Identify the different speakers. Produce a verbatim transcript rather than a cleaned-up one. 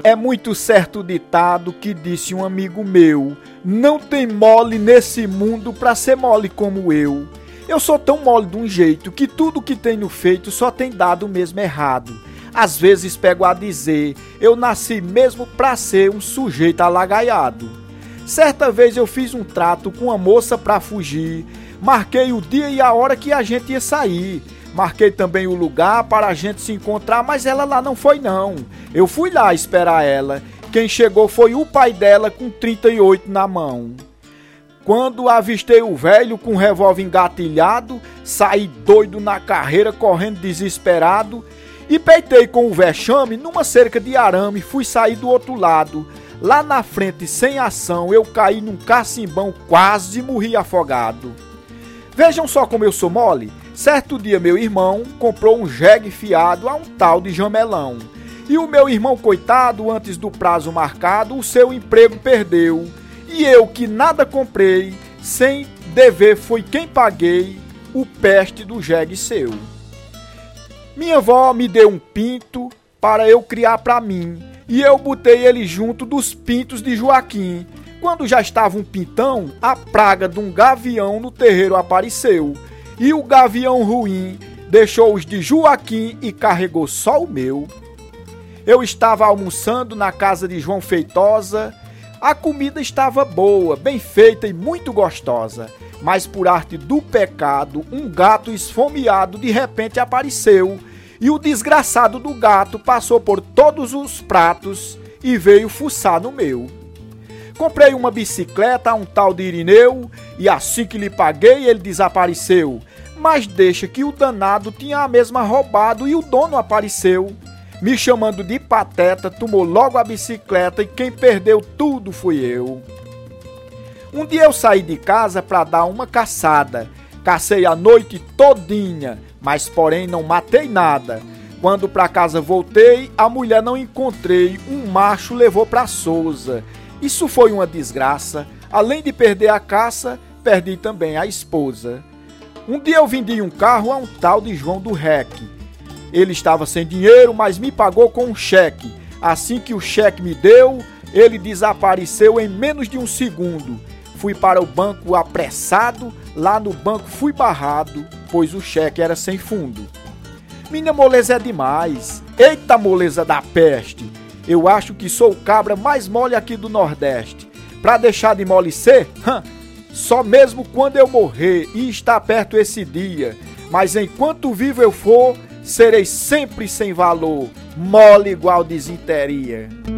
Speaker 1: É muito certo o ditado que disse um amigo meu: não tem mole nesse mundo pra ser mole como eu. Eu sou tão mole de um jeito que tudo que tenho feito só tem dado o mesmo errado. Às vezes pego a dizer, eu nasci mesmo pra ser um sujeito alagaiado. Certa vez eu fiz um trato com uma moça pra fugir, marquei o dia e a hora que a gente ia sair. Marquei também o lugar para a gente se encontrar, mas ela lá não foi não. Eu fui lá esperar ela. Quem chegou foi o pai dela com trinta e oito na mão. Quando avistei o velho com o revólver engatilhado, saí doido na carreira, correndo desesperado, e peitei com o vexame numa cerca de arame, fui sair do outro lado. Lá na frente, sem ação, eu caí num cacimbão, quase morri afogado. Vejam só como eu sou mole. Certo dia meu irmão comprou um jegue fiado a um tal de jamelão. E o meu irmão, coitado, antes do prazo marcado, o seu emprego perdeu. E eu, que nada comprei, sem dever foi quem paguei o peste do jegue seu. Minha avó me deu um pinto para eu criar pra mim, e eu botei ele junto dos pintos de Joaquim. Quando já estava um pintão, a praga de um gavião no terreiro apareceu. E o gavião ruim deixou os de Joaquim e carregou só o meu. Eu estava almoçando na casa de João Feitosa. A comida estava boa, bem feita e muito gostosa. Mas por arte do pecado, um gato esfomeado de repente apareceu. E o desgraçado do gato passou por todos os pratos e veio fuçar no meu. Comprei uma bicicleta a um tal de Irineu, e assim que lhe paguei ele desapareceu. Mas deixa que o danado tinha a mesma roubado e o dono apareceu. Me chamando de pateta, tomou logo a bicicleta e quem perdeu tudo fui eu. Um dia eu saí de casa para dar uma caçada. Cacei a noite todinha, mas porém não matei nada. Quando para casa voltei, a mulher não encontrei, um macho levou para Sousa. Isso foi uma desgraça. Além de perder a caça, perdi também a esposa. Um dia eu vendi um carro a um tal de João do Reque. Ele estava sem dinheiro, mas me pagou com um cheque. Assim que o cheque me deu, ele desapareceu em menos de um segundo. Fui para o banco apressado, lá no banco fui barrado, pois o cheque era sem fundo. Minha moleza é demais, eita moleza da peste. Eu acho que sou o cabra mais mole aqui do Nordeste. Pra deixar de molecer? Hã? Só mesmo quando eu morrer e está perto esse dia. Mas enquanto vivo eu for, serei sempre sem valor, mole igual desinteria.